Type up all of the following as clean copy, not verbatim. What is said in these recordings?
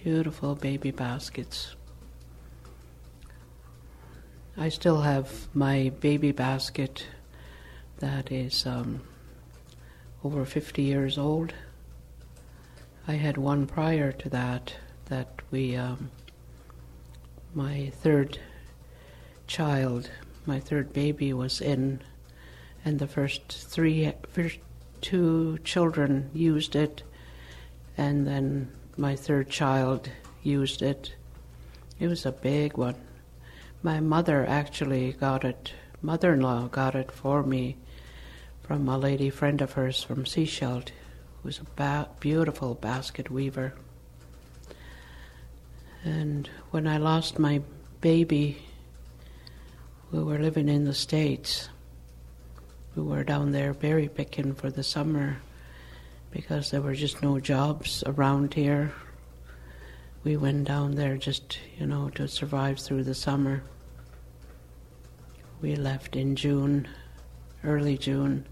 Beautiful baby baskets. I still have my baby basket that is over 50 years old. I had one prior to that we, my third child, my third baby was in, and the first two children used it, and then my third child used it. It was a big one. My mother actually got it, mother-in-law got it for me from a lady friend of hers from Seychelles, who was a beautiful basket weaver. And when I lost my baby, we were living in the States. We were down there berry picking for the summer because there were just no jobs around here. We went down there just, to survive through the summer. We left in June, early June,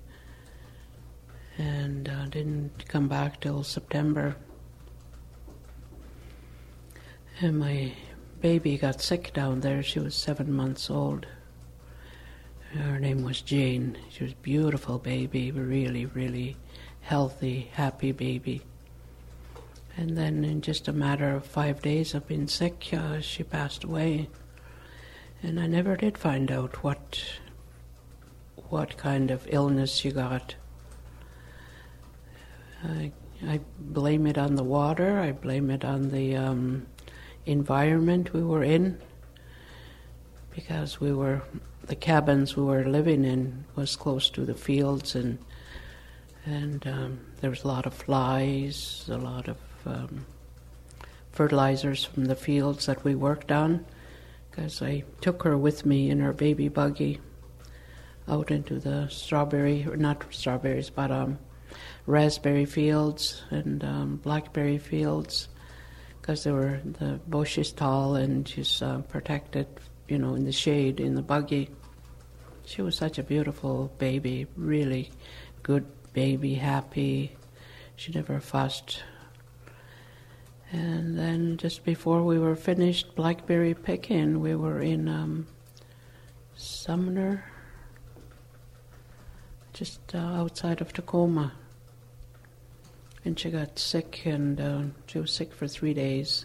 and didn't come back till September. And my baby got sick down there. She was 7 months old. Her name was Jane. She was a beautiful baby, really, really healthy, happy baby. And then in just a matter of 5 days of being sick, she passed away. And I never did find out what kind of illness she got. I blame it on the water. I blame it on the environment we were in, because the cabins we were living in was close to the fields, and there was a lot of flies, a lot of fertilizers from the fields that we worked on, because I took her with me in her baby buggy out into the raspberry fields and blackberry fields, because the bush is tall and she's protected, in the shade in the buggy. She was such a beautiful baby, really good baby, happy. She never fussed. And then just before we were finished blackberry picking, we were in Sumner, just outside of Tacoma. And she got sick, and she was sick for 3 days.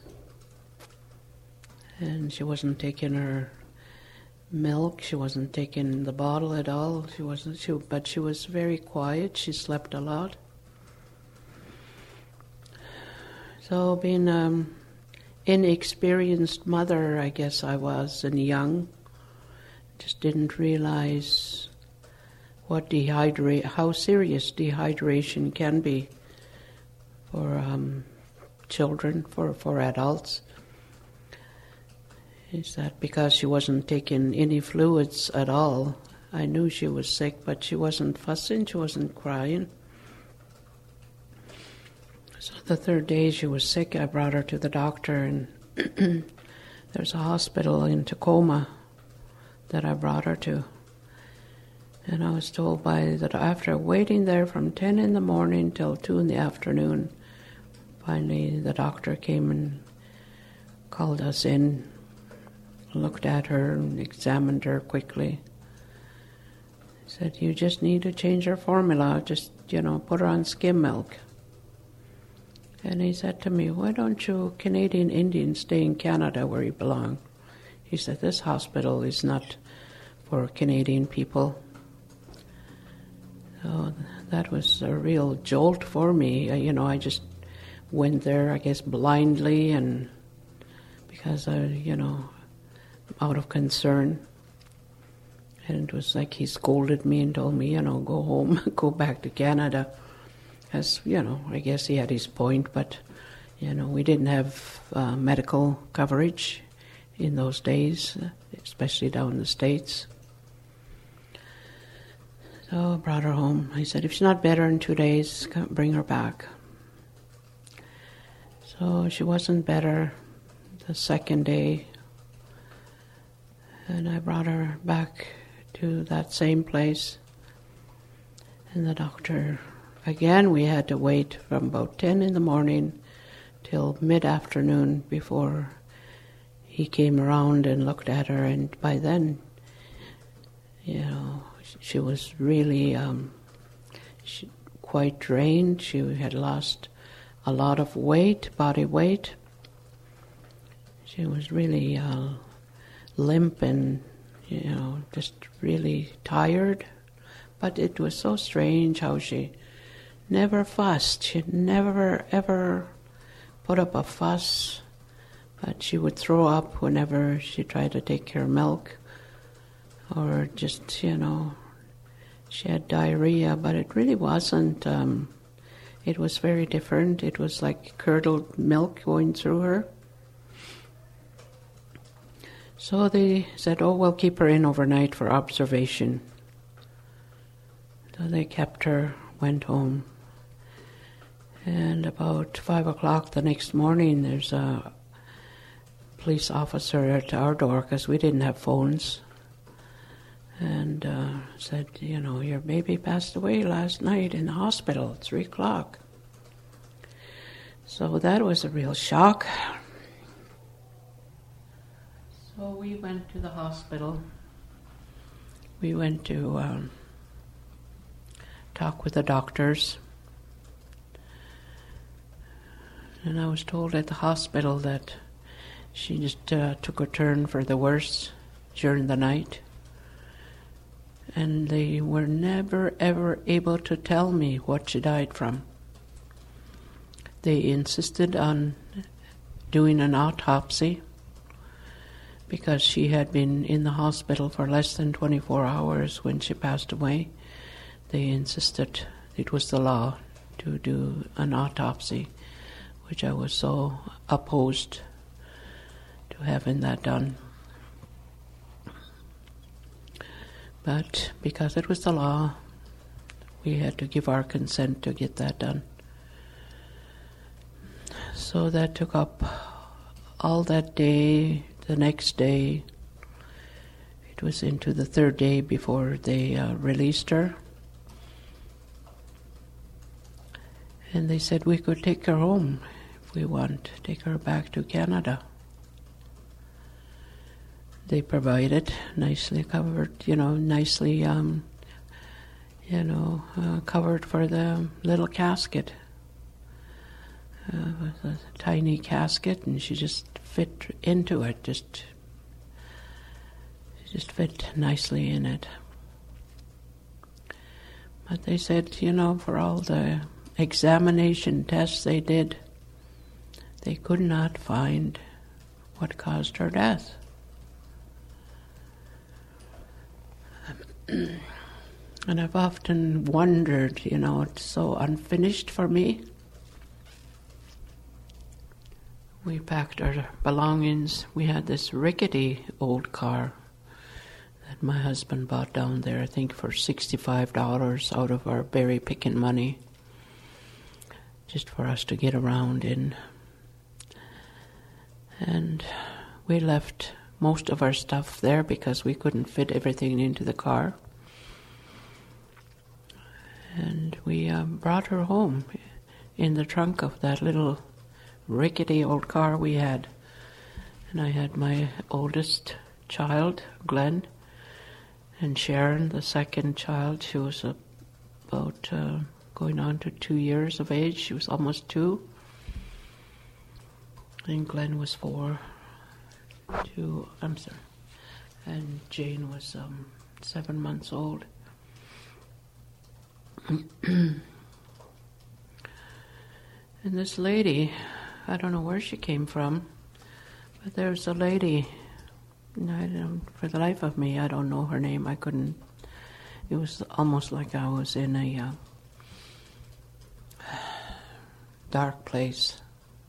And she wasn't taking her milk. She wasn't taking the bottle at all. But she was very quiet. She slept a lot. So being an inexperienced mother, I guess I was, and young, just didn't realize how serious dehydration can be for children, for adults. Is that because she wasn't taking any fluids at all? I knew she was sick, but she wasn't fussing, she wasn't crying. So the third day she was sick, I brought her to the doctor, and there's a hospital in Tacoma that I brought her to. And I was told after waiting there from 10 in the morning till 2 in the afternoon, finally the doctor came and called us in, looked at her and examined her quickly. He said, "You just need to change her formula, just, put her on skim milk." And he said to me, "Why don't you Canadian Indians stay in Canada where you belong?" He said, "This hospital is not for Canadian people." So that was a real jolt for me. I just went there, I guess, blindly, and because out of concern. And it was like he scolded me and told me, go home, go back to Canada. As, I guess he had his point, but, we didn't have medical coverage in those days, especially down in the States. So I brought her home. I said, if she's not better in 2 days, bring her back. So she wasn't better the second day, and I brought her back to that same place. And the doctor, again, we had to wait from about 10 in the morning till mid-afternoon before he came around and looked at her, and by then, she was really quite drained. She had lost a lot of weight, body weight. She was really limp and, just really tired. But it was so strange how she never fussed. She never, ever put up a fuss. But she would throw up whenever she tried to take her milk. Or just, she had diarrhea, but it really wasn't. It was very different. It was like curdled milk going through her. So they said, we'll keep her in overnight for observation. So they kept her, went home. And about 5 o'clock the next morning, there's a police officer at our door, because we didn't have phones, and said, your baby passed away last night in the hospital at 3 o'clock. So that was a real shock. So we went to the hospital. We went to talk with the doctors. And I was told at the hospital that she just took a turn for the worse during the night. And they were never, ever able to tell me what she died from. They insisted on doing an autopsy because she had been in the hospital for less than 24 hours when she passed away. They insisted it was the law to do an autopsy, which I was so opposed to having that done. But because it was the law, we had to give our consent to get that done. So that took up all that day, the next day. It was into the third day before they released her. And they said we could take her home if we want, take her back to Canada. They provided, nicely covered, nicely, covered for the little casket. It was a tiny casket, and she just fit into it, she just fit nicely in it. But they said, for all the examination tests they did, they could not find what caused her death. And I've often wondered, it's so unfinished for me. We packed our belongings. We had this rickety old car that my husband bought down there, I think for $65 out of our berry picking money, just for us to get around in. And we left most of our stuff there because we couldn't fit everything into the car. And we brought her home in the trunk of that little rickety old car we had. And I had my oldest child, Glenn, and Sharon, the second child. She was about going on to 2 years of age. She was almost 2. I think Glenn was 4. And Jane was 7 months old. And this lady, I don't know where she came from, but there's a lady, for the life of me, I don't know her name. It was almost like I was in a dark place.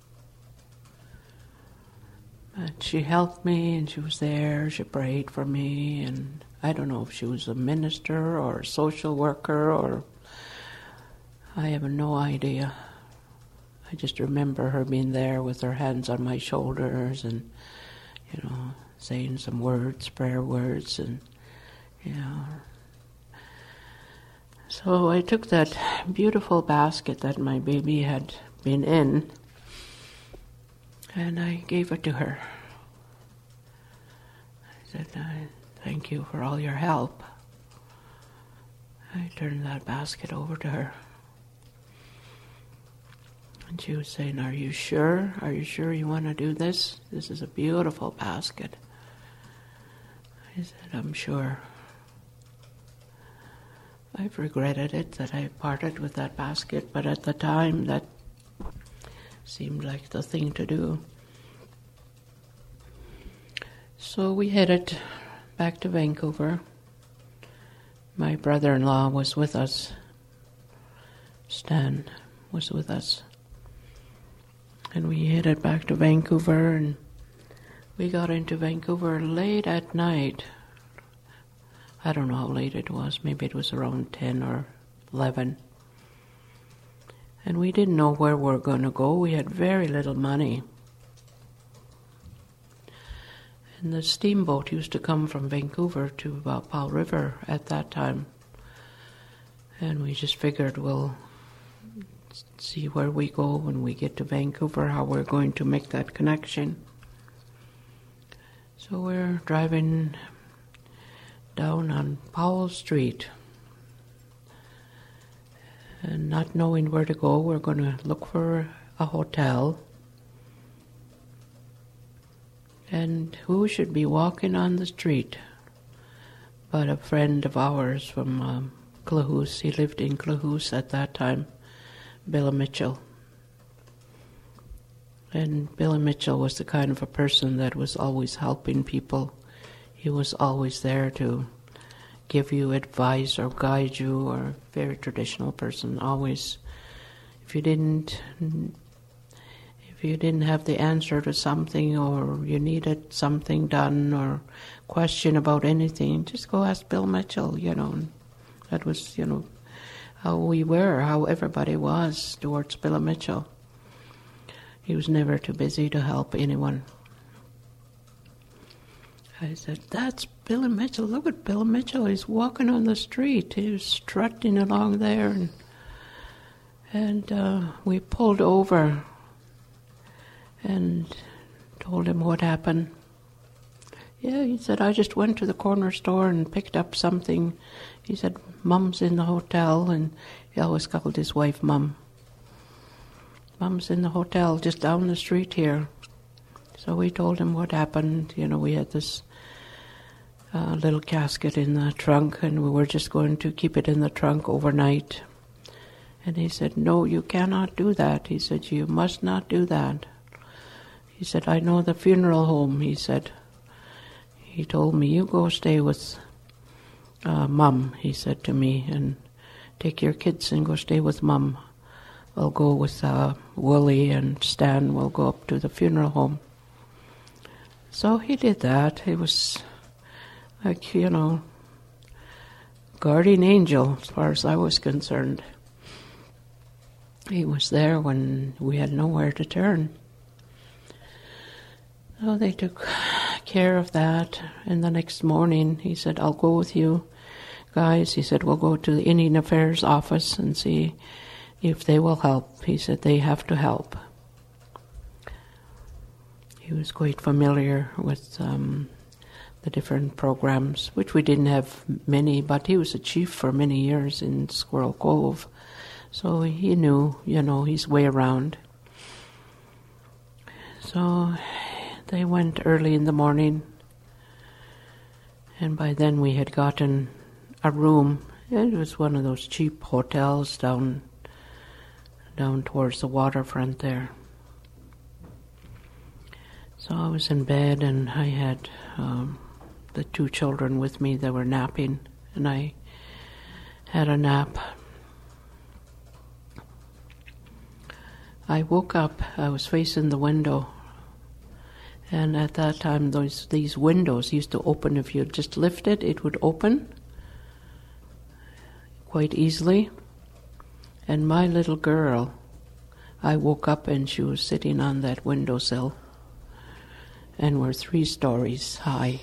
But she helped me, and she was there, she prayed for me, and I don't know if she was a minister or a social worker, or I have no idea. I just remember her being there with her hands on my shoulders and, saying some words, prayer words, and, So I took that beautiful basket that my baby had been in, And I gave it to her. I said, thank you for all your help. I turned that basket over to her. And she was saying, are you sure? Are you sure you want to do this? This is a beautiful basket. I said, I'm sure. I've regretted it that I parted with that basket, but at the time that seemed like the thing to do. So we headed back to Vancouver. My brother-in-law was with us. Stan was with us. And we headed back to Vancouver, and we got into Vancouver late at night. I don't know how late it was. Maybe it was around 10 or 11. And we didn't know where we were going to go. We had very little money. And the steamboat used to come from Vancouver to Powell River at that time. And we just figured we'll see where we go when we get to Vancouver, how we're going to make that connection. So we're driving down on Powell Street. And not knowing where to go, we're going to look for a hotel. And who should be walking on the street but a friend of ours from Klahoose. He lived in Klahoose at that time, Bill Mitchell. And Bill Mitchell was the kind of a person that was always helping people. He was always there to give you advice or guide you, or a very traditional person. Always, if you didn't have the answer to something, or you needed something done, or question about anything, just go ask Bill Mitchell, That was, how we were, how everybody was towards Bill Mitchell. He was never too busy to help anyone. I said, that's Bill Mitchell. Look at Bill Mitchell. He's walking on the street. He was strutting along there. And we pulled over and told him what happened. Yeah, he said, I just went to the corner store and picked up something. He said, Mom's in the hotel, and he always called his wife Mom. Mom's in the hotel just down the street here. So we told him what happened. We had this little casket in the trunk, and we were just going to keep it in the trunk overnight. And he said, no, you cannot do that. He said, you must not do that. He said, I know the funeral home, he said. He told me, you go stay with Mom, he said to me, and take your kids and go stay with Mom. I'll go with Willie and Stan. We'll go up to the funeral home. So he did that. He was like, guardian angel as far as I was concerned. He was there when we had nowhere to turn. So they took care of that. And the next morning he said, I'll go with you guys. He said, we'll go to the Indian Affairs office and see if they will help. He said, they have to help. He was quite familiar with the different programs, which we didn't have many, but he was a chief for many years in Squirrel Cove. So he knew, his way around. So they went early in the morning, and by then we had gotten a room. It was one of those cheap hotels down towards the waterfront there. So I was in bed, and I had the two children with me that were napping, and I had a nap. I woke up, I was facing the window, and at that time these windows used to open. If you just lift it, it would open quite easily. And my little girl, I woke up and she was sitting on that windowsill, and we're 3 stories high.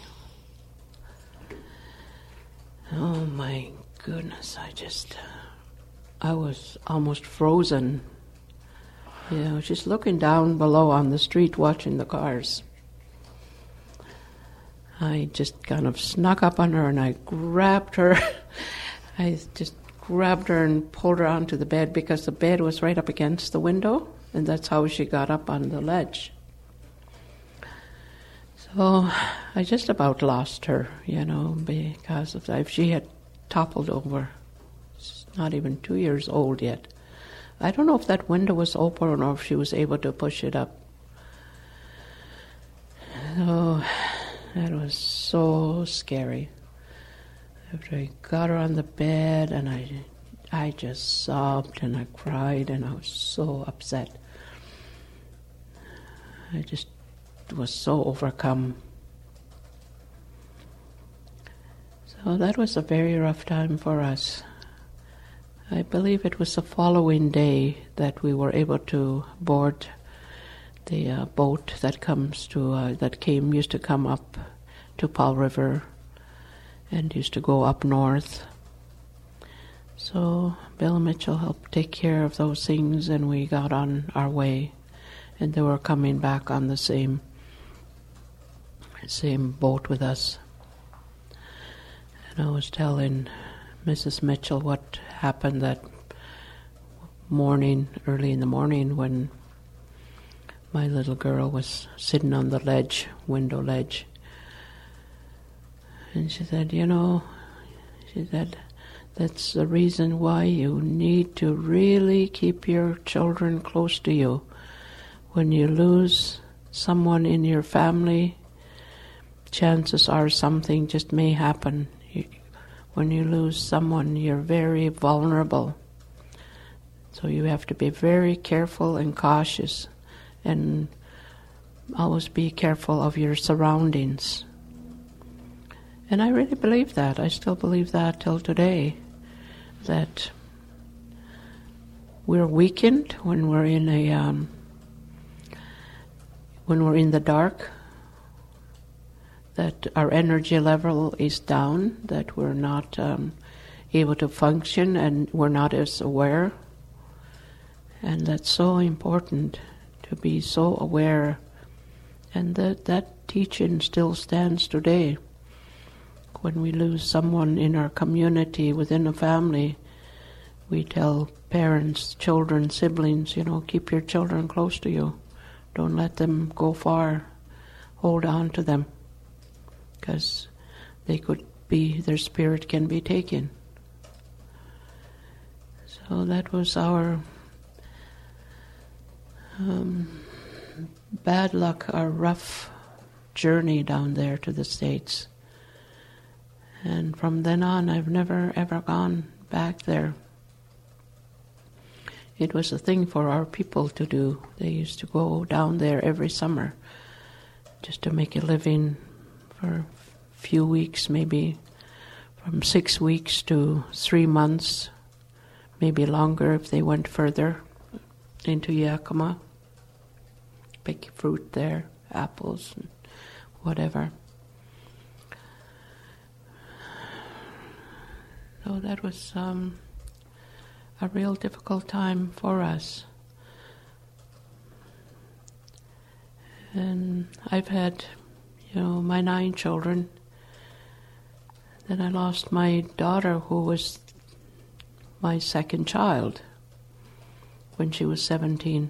Oh my goodness, I was almost frozen. she's looking down below on the street watching the cars. I just kind of snuck up on her and I grabbed her. I just grabbed her and pulled her onto the bed because the bed was right up against the window, and that's how she got up on the ledge. So I just about lost her, because of that. If she had toppled over, she's not even 2 years old yet. I don't know if that window was open or if she was able to push it up. So that was so scary. After I got her on the bed, and I just sobbed and I cried and I was so upset. I just was so overcome. So that was a very rough time for us. I believe it was the following day that we were able to board the boat that used to come up to Powell River and used to go up north. So Bill Mitchell helped take care of those things, and we got on our way, and they were coming back on the same boat with us. And I was telling Mrs. Mitchell what happened that morning, early in the morning, when my little girl was sitting on the window ledge. And she said, that's the reason why you need to really keep your children close to you. When you lose someone in your family, chances are something just may happen. When you lose someone, you're very vulnerable. So you have to be very careful and cautious, and always be careful of your surroundings. And I really believe that. I still believe that till today, that we're weakened when we're in the dark, that our energy level is down, that we're not able to function and we're not as aware. And that's so important, to be so aware. And that teaching still stands today. When we lose someone in our community, within a family, we tell parents, children, siblings, keep your children close to you. Don't let them go far. Hold on to them, because their spirit can be taken. So that was our bad luck, our rough journey down there to the States. And from then on, I've never ever gone back there. It was a thing for our people to do. They used to go down there every summer just to make a living for a few weeks, maybe from 6 weeks to 3 months, maybe longer if they went further into Yakima. Pick fruit there, apples, and whatever. So that was a real difficult time for us. And I've had, my 9 children. Then I lost my daughter, who was my second child, when she was 17.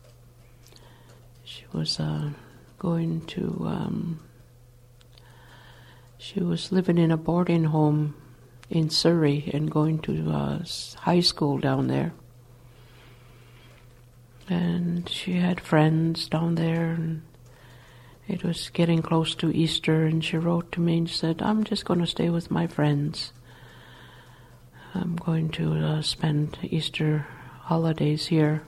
She was she was living in a boarding home in Surrey and going to high school down there. And she had friends down there, and it was getting close to Easter, and she wrote to me and said, I'm just going to stay with my friends. I'm going to spend Easter holidays here.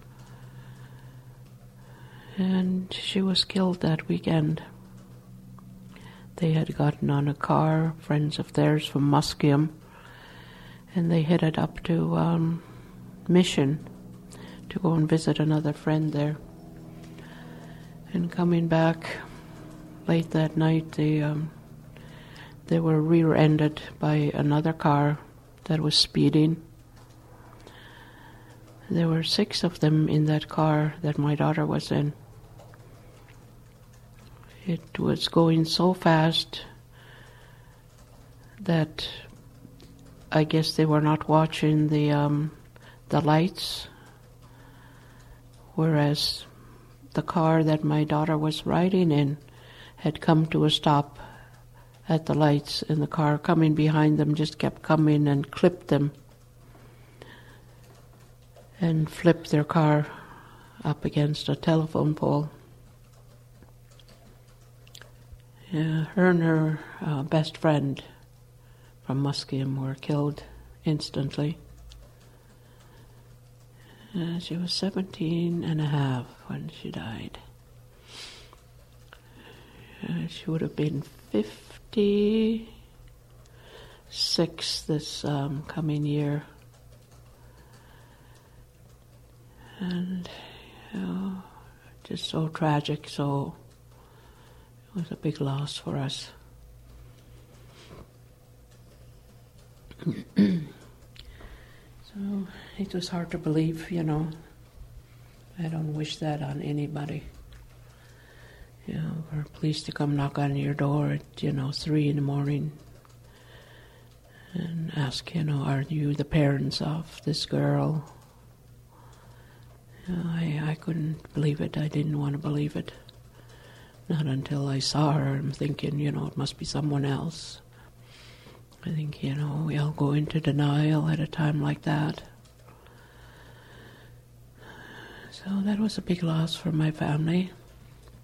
And she was killed that weekend. They had gotten on a car, friends of theirs from Musqueam, and they headed up to Mission to go and visit another friend there. And coming back late that night, they were rear-ended by another car that was speeding. There were 6 of them in that car that my daughter was in. It was going so fast that I guess they were not watching the lights, whereas the car that my daughter was riding in had come to a stop at the lights, and the car coming behind them just kept coming and clipped them and flipped their car up against a telephone pole. Her and her best friend from Musqueam were killed instantly. She was 17 and a half when she died. She would have been 56 this coming year. And just so tragic, so it was a big loss for us. So it was hard to believe, I don't wish that on anybody. For police to come knock on your door at, 3 in the morning and ask, are you the parents of this girl? I couldn't believe it. I didn't want to believe it. Not until I saw her. I'm thinking, it must be someone else. I think, we all go into denial at a time like that. So that was a big loss for my family.